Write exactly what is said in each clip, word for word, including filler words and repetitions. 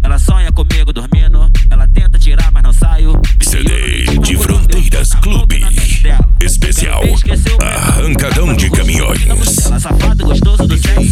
Ela sonha comigo dormindo, ela tenta tirar, mas não saio. C D de Fronteiras Clube especial Arrancadão de Caminhões. Safado gostoso do sexo,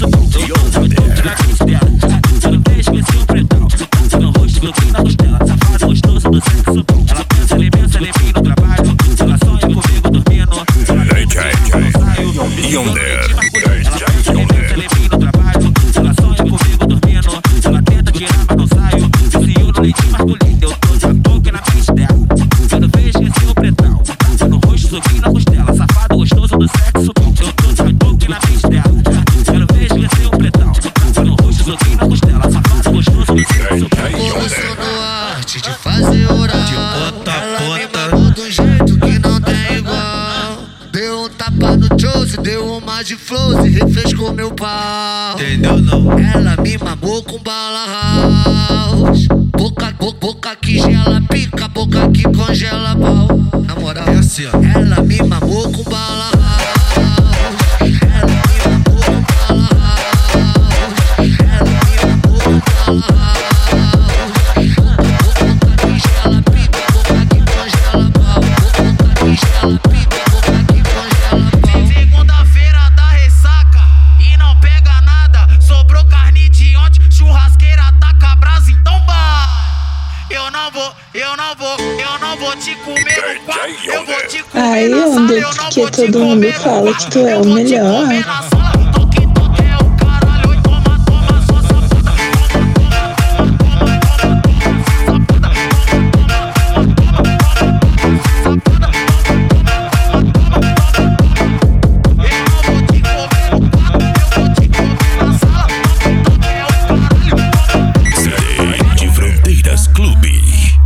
ela fez que esse pretão, no rosto grupo na costela. Safado gostoso do sexo, ela pensa, ele pensa, ele vem no trabalho. Ela sonha comigo dormindo, ela tenta tirar, mas não saio. Yonder, ela pensa, ele pensa, ele vem no trabalho. Ela sonha comigo dormindo, ela tenta tirar, mas não saio. Viciou no leitinho masculino, eu tô de boca na frente dela. Quando fez que esse pretão, no rosto subindo na costela. Safado gostoso do sexo, eu tô de boca na frente dela. Quando fez que esse pretão, no rosto subindo na costela. Safado gostoso do sexo. Começou a arte de fazer oral, de bota a bota, do jeito que não tem igual. Deu um tapa no Chose, deu uma de flows e refrescou meu pau. Entendeu não? Ela me mamou com bala house. Boca, boca, boca que gela, pica, boca que congela pau. Na moral, é assim, ó. Ela me mamou com bala house. Ela me mamou com bala house. Ela me mamou com bala house. Segunda-feira da ressaca e não pega nada. Sobrou carne de ontem, churrasqueira taca brasa, então bah. Eu não vou, eu não vou, eu não vou te comer no quarto. Eu vou te comer Ai, na sala, Yonder, eu não porque vou te todo mundo comer no fala quarto. que tu é Eu o vou te melhor. comer na sala. Toque, toque é o caralho. E toma, toma, só safada. C D de Fronteiras Clube.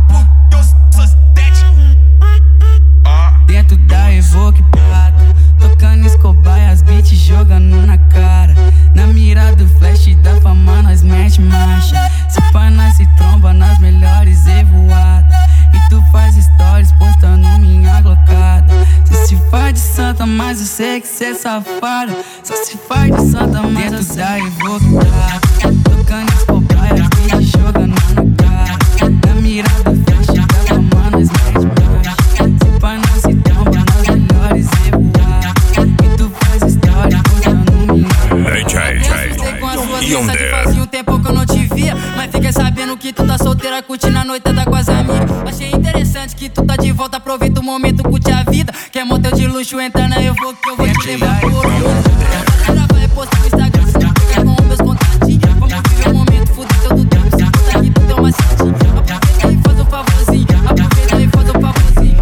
Dentro da Evoque Prata, tocando Escobar e as beats jogando na cara. Na mira do flash da fama nós mete marcha. Se pá nós se tromba nas melhores evoadas. E tu faz stories postando minha glocada. Cê se faz de santa, mas eu sei que cê é safada. Só se faz de santa, mas dentro da Evoque Prata, tocando Escobar e as beats jogando na cara. Na mira do flash da fama nós mete marcha. Se pá nós se tromba nas melhores evoadas. E tu faz stories postando minha Hey, hey, hey. com as suas Yonder. mensagens, fazia um tempo que eu não te via. Mas fiquei sabendo que tu tá solteira, curtindo a noitada com as amigas. Achei interessante que tu tá de volta, aproveita o momento, curte a vida. Quer motel de luxo, entra na eu vou que eu vou te levar por outro. Vai postar no Instagram, se não pegar com meus contatinhos. Vamos viver o momento, fuder todo tempo. Se tu tá aqui, tu tem uma cintinha. Aproveita e faz um favorzinho, aproveita e faz um favorzinho.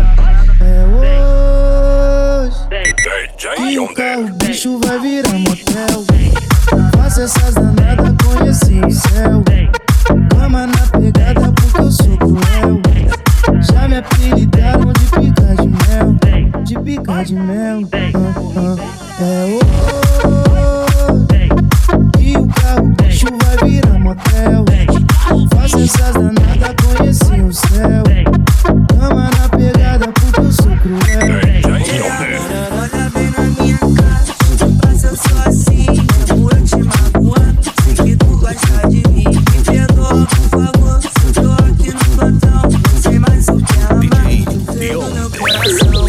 E o carro, bicho vai virar motel. Faça essas danadas, conheci o céu. Cama na pegada porque eu sou cruel. Já me apelidaram de pica de mel. De pica de mel. uh, uh. É hoje. E o carro, bicho vai virar motel. Faça essas danadas, conheci o céu. Cama na pegada porque eu sou cruel. Olha bem na minha cara, não passa eu sou assim. Vou te magoar, sei que tu gosta de mim. Me perdoa, por favor, se eu tô aqui no plantão. Não sei mais o que amar, tu fez no meu coração.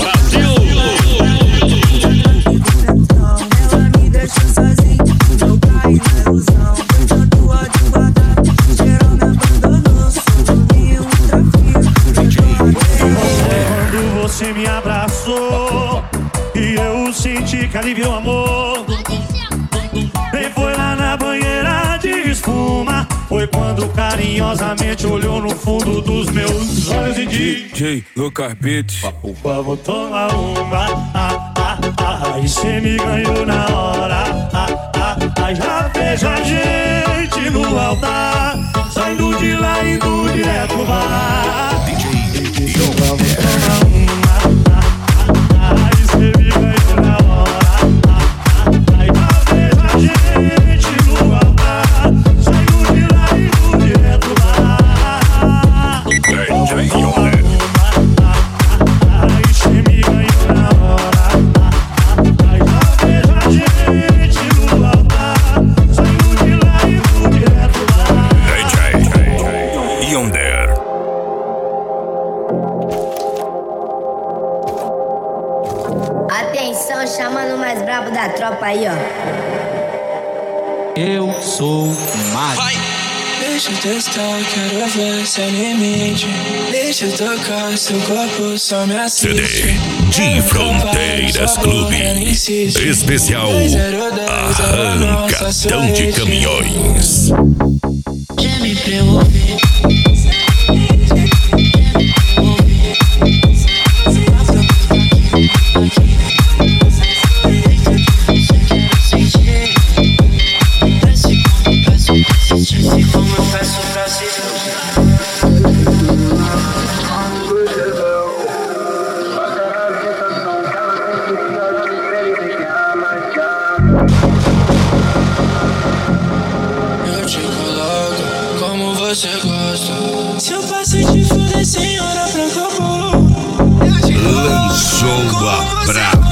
Ela me deixou sozinho, eu caí na ilusão. Eu tanto ódio guardado, geral me abandonou. Sou um trafico, quando você me abraçou e eu senti que aliviou o amor. Nem foi lá na banheira de espuma. Foi quando carinhosamente olhou no fundo dos meus olhos e disse: D J Lucas Beats, por favor, toma uma. Ah, ah, ah, e cê me ganhou na hora. Ah, ah, ah, já vejo a gente no altar, saindo de lá e indo direto pro bar. D J Por favor, toma uma. Ah, ah, e cê me ganhou na hora. A gente no altar, saiu de lá e indo direto lá. D J Yonder. Aí cê me ganhou na hora. Aí já vejo a gente no altar, saiu de lá e indo direto lá. D J tropa aí, ó. Eu sou mágico. Deixa eu testar, quero ver se é limite. Deixa eu tocar, seu corpo só me assiste. C D de Fronteiras Clube. Especial Arrancadão de Caminhões. Já me preocupe. Como eu peço pra se eu te coloco como você gosta. Se eu passo de fuder sem hora pra acabou. Lançou a braba.